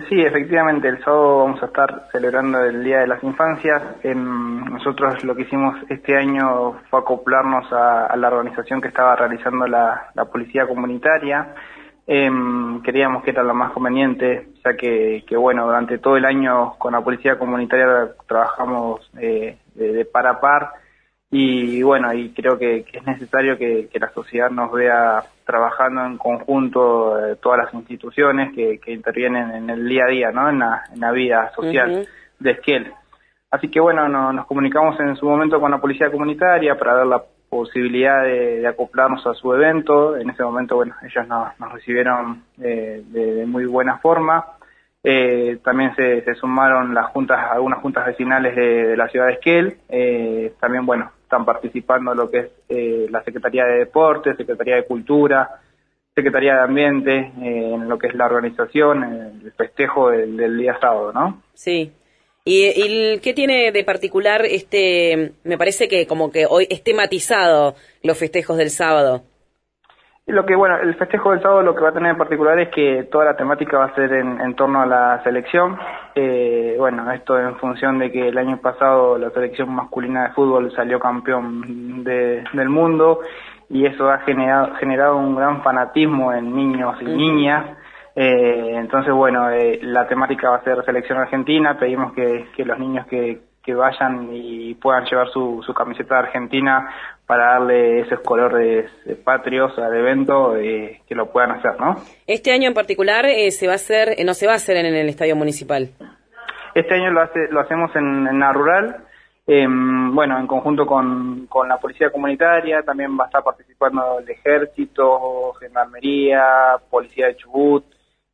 Sí, efectivamente, el sábado vamos a estar celebrando el Día de las Infancias. Nosotros lo que hicimos este año fue acoplarnos a la organización que estaba realizando la policía comunitaria. Creíamos que era lo más conveniente, ya que bueno, durante todo el año con la policía comunitaria trabajamos de par a par. Y bueno, y creo que es necesario que la sociedad nos vea trabajando en conjunto, todas las instituciones que intervienen en el día a día, ¿no? En la vida social de Esquel. Así que bueno, nos comunicamos en su momento con la policía comunitaria para dar la posibilidad de acoplarnos a su evento. En ese momento, bueno, ellos nos recibieron de muy buena forma. También se sumaron algunas juntas vecinales de la ciudad de Esquel. También, bueno, están participando lo que es la Secretaría de Deportes, Secretaría de Cultura, Secretaría de Ambiente, en lo que es la organización, el festejo del día sábado, ¿no? Sí. ¿Y qué tiene de particular me parece que como que hoy es tematizado los festejos del sábado? Bueno, el festejo del sábado lo que va a tener en particular es que toda la temática va a ser en torno a la selección. Bueno, esto en función de que el año pasado la selección masculina de fútbol salió campeón del mundo y eso ha generado un gran fanatismo en niños y niñas. Entonces, bueno, la temática va a ser selección argentina. Pedimos que los niños que vayan y puedan llevar su camiseta de Argentina para darle esos colores patrios al evento, que lo puedan hacer, ¿no? Este año en particular no se va a hacer en el Estadio Municipal. Este año lo hacemos en la rural, bueno, en conjunto con la policía comunitaria. También va a estar participando el ejército, gendarmería, policía de Chubut,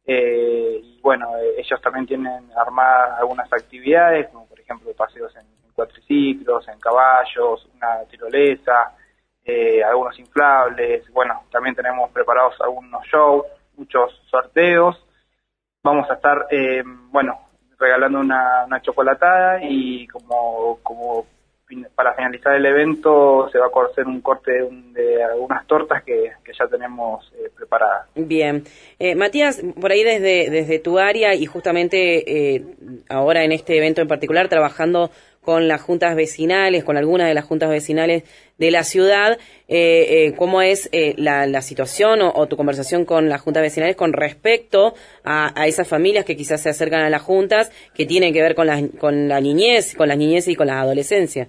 y bueno, ellos también tienen armadas algunas actividades, como por ejemplo paseos en cuatriciclos, en caballos, una tirolesa, algunos inflables. Bueno, también tenemos preparados algunos shows, muchos sorteos. Vamos a estar, bueno, regalando una chocolatada y como para finalizar el evento se va a hacer un corte de algunas tortas que ya tenemos preparadas. Bien. Matías, por ahí desde tu área y justamente ahora en este evento en particular trabajando con las juntas vecinales, con algunas de las juntas vecinales de la ciudad, ¿cómo es la situación o tu conversación con las juntas vecinales con respecto a esas familias que quizás se acercan a las juntas que tienen que ver con la niñez, con las niñeces y con la adolescencia?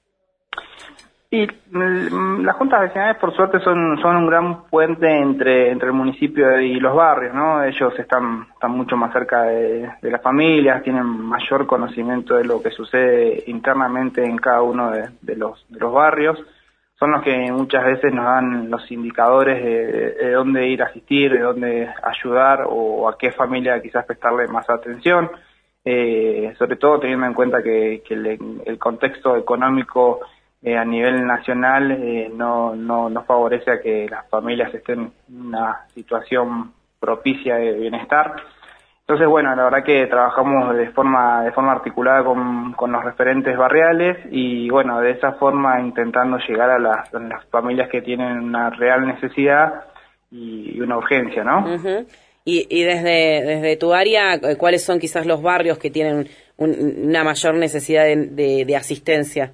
Y las juntas vecinales, por suerte, son un gran puente entre el municipio y los barrios, ¿no? Ellos están mucho más cerca de las familias, tienen mayor conocimiento de lo que sucede internamente en cada uno de los barrios. Son los que muchas veces nos dan los indicadores de dónde ir a asistir, de dónde ayudar o a qué familia quizás prestarle más atención. Sobre todo teniendo en cuenta que el contexto económico a nivel nacional no favorece a que las familias estén en una situación propicia de bienestar. Entonces, bueno, la verdad que trabajamos de forma articulada con los referentes barriales y, bueno, de esa forma intentando llegar a las familias que tienen una real necesidad y una urgencia, ¿no? Uh-huh. Y desde tu área, ¿cuáles son quizás los barrios que tienen una mayor necesidad de asistencia?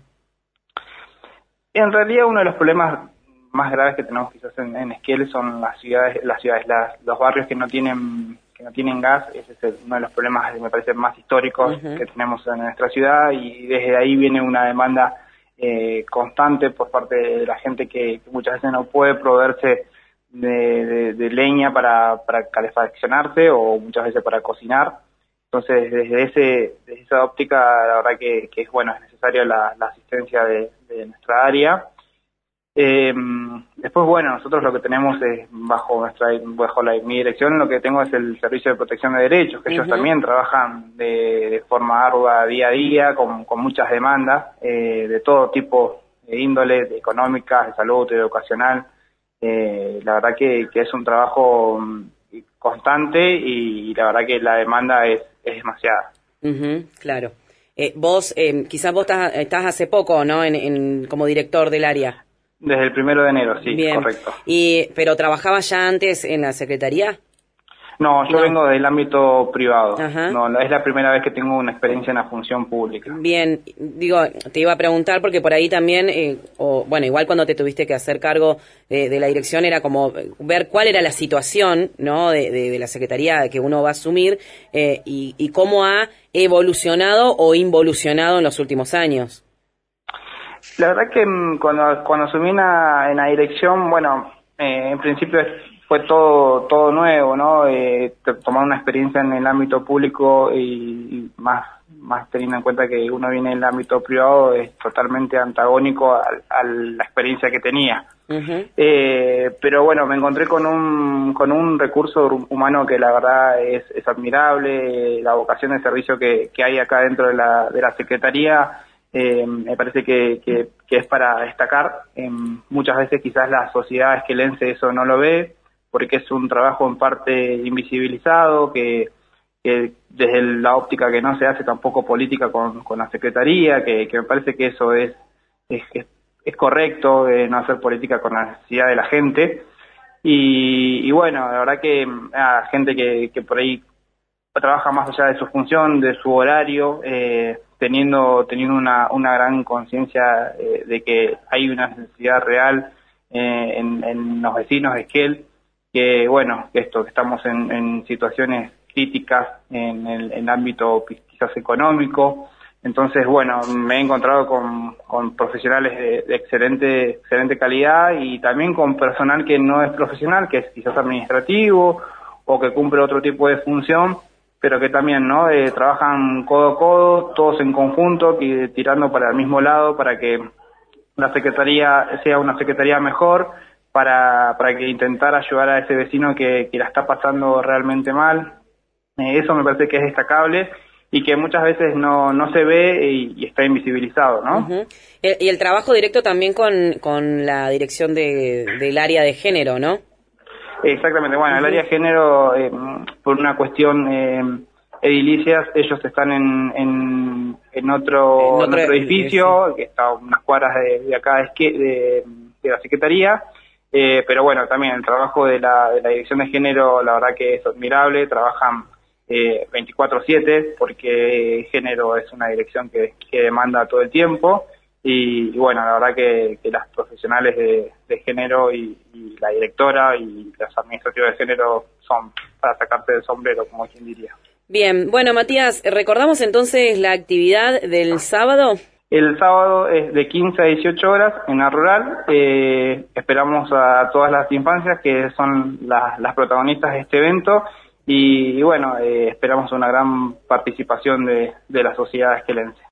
En realidad uno de los problemas más graves que tenemos quizás en Esquel son los barrios que no tienen gas. Ese es uno de los problemas, me parece, más históricos que tenemos en nuestra ciudad, y desde ahí viene una demanda constante por parte de la gente que muchas veces no puede proveerse de leña para calefaccionarse o muchas veces para cocinar. Entonces, desde esa óptica, la verdad que es bueno, es necesaria la asistencia de nuestra área. Después, bueno, nosotros lo que tenemos es, bajo mi dirección, lo que tengo es el Servicio de Protección de Derechos, que ellos también trabajan de forma ardua día a día, con muchas demandas, de todo tipo de índole, de económicas, de salud, de educacional. La verdad que es un trabajo constante y la verdad que la demanda es demasiada. Claro. Quizás vos estás hace poco, ¿no? Como director del área. Desde el 1 de enero, sí. Bien. Correcto. ¿Pero trabajabas ya antes en la Secretaría? No, yo vengo del ámbito privado. Ajá. No, es la primera vez que tengo una experiencia en la función pública. Bien, digo, te iba a preguntar porque por ahí también, bueno, igual cuando te tuviste que hacer cargo de la dirección era como ver cuál era la situación, ¿no? De la secretaría que uno va a asumir y cómo ha evolucionado o involucionado en los últimos años. La verdad que cuando asumí en la dirección, bueno, en principio fue todo nuevo, ¿no? Tomar una experiencia en el ámbito público y más teniendo en cuenta que uno viene del ámbito privado es totalmente antagónico a la experiencia que tenía. Uh-huh. Pero bueno, me encontré con un recurso humano que la verdad es admirable. La vocación de servicio que hay acá dentro de la Secretaría me parece que es para destacar. Muchas veces quizás la sociedad esquelense eso no lo ve, porque es un trabajo en parte invisibilizado, que desde la óptica que no se hace tampoco política con la Secretaría, que me parece que eso es correcto, no hacer política con la necesidad de la gente. Y bueno, la verdad que gente que por ahí trabaja más allá de su función, de su horario, teniendo una gran conciencia de que hay una necesidad real en los vecinos de Esquel, que bueno, que estamos en situaciones críticas en el ámbito quizás económico. Entonces, bueno, me he encontrado con profesionales de excelente calidad y también con personal que no es profesional, que es quizás administrativo o que cumple otro tipo de función, pero que también, ¿no? Trabajan codo a codo, todos en conjunto, tirando para el mismo lado, para que la Secretaría sea una Secretaría mejor, para que intentar ayudar a ese vecino que la está pasando realmente mal. Eso me parece que es destacable y que muchas veces no se ve y está invisibilizado, ¿no? Uh-huh. Y el trabajo directo también con la dirección del área de género, ¿no? Exactamente, bueno, Uh-huh. el área de género, por una cuestión edilicias, ellos están en otro edificio, que está a unas cuadras de acá de la Secretaría, pero bueno, también el trabajo de la dirección de género, la verdad que es admirable, trabajan 24/7, porque género es una dirección que demanda todo el tiempo, y bueno, la verdad que las profesionales de género y la directora y los administrativos de género son para sacarse del sombrero, como quien diría. Bien, bueno, Matías, recordamos entonces la actividad del sábado. El sábado es de 15 a 18 horas en la rural. Esperamos a todas las infancias que son las protagonistas de este evento y bueno, esperamos una gran participación de la sociedad esquelense.